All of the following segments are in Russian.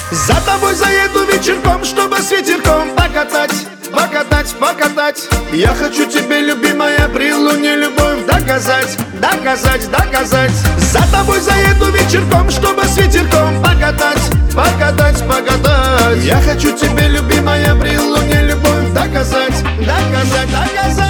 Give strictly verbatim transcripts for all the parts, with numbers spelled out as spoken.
За тобой заеду вечерком, чтобы с ветерком покатать, покатать, покатать. Я хочу тебе, любимая, при луне любовь доказать, доказать, доказать. За тобой заеду вечерком, чтобы с ветерком покатать, покатать, покатать. Я хочу тебе, любимая, при луне любовь доказать, доказать, доказать.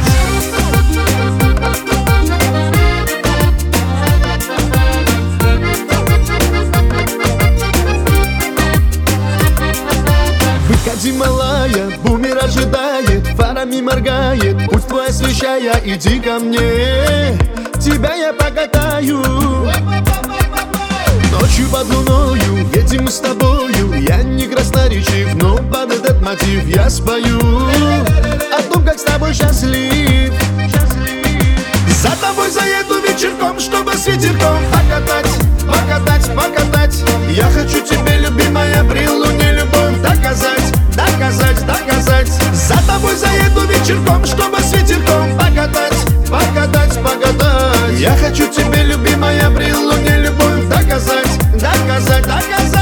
Выходи, малая, бумер ожидает, фарами моргает, путь твой освещая, иди ко мне, тебя я покатаю. Ночью под луною едем мы с тобою, я не красноречив, но под этот мотив я спою о том, как с тобой счастлив. За тобой заеду вечерком, чтобы с ветерком покатать, покатать, покатать. Я хочу тебе, любимая, при луне любовь доказать, доказать, доказать. За тобой заеду вечерком, чтобы с ветерком покатать, покатать, покатать. Я хочу тебе, любимая, при луне любовь доказать, доказать, доказать.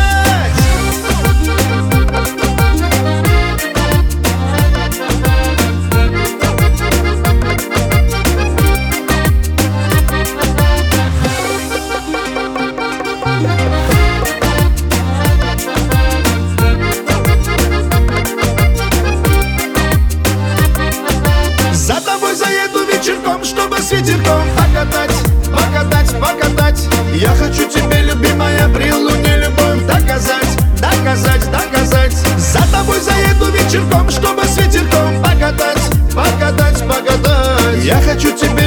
За тобой заеду вечерком, чтобы с ветерком покатать, покатать, покатать. Я хочу тебе, любимая, при луне любовь доказать, доказать, доказать. За тобой заеду вечерком, чтобы с ветерком покатать, покатать, покатать. Я хочу тебе,